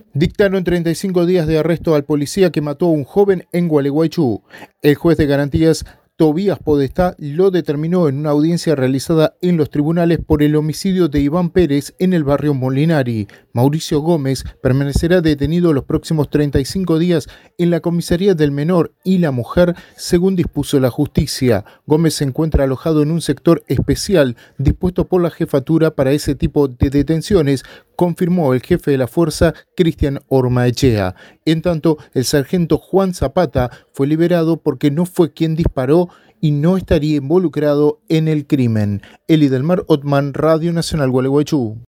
Dictaron 35 días de arresto al policía que mató a un joven en Gualeguaychú. El juez de garantías Tobías Podestá lo determinó en una audiencia realizada en los tribunales por el homicidio de Iván Pérez en el barrio Molinari. Mauricio Gómez permanecerá detenido los próximos 35 días en la comisaría del menor y la mujer, según dispuso la justicia. Gómez se encuentra alojado en un sector especial dispuesto por la jefatura para ese tipo de detenciones, confirmó el jefe de la fuerza, Cristian Ormaechea. En tanto, el sargento Juan Zapata fue liberado porque no fue quien disparó y no estaría involucrado en el crimen. Eli del Mar Otman, Radio Nacional Gualeguaychú.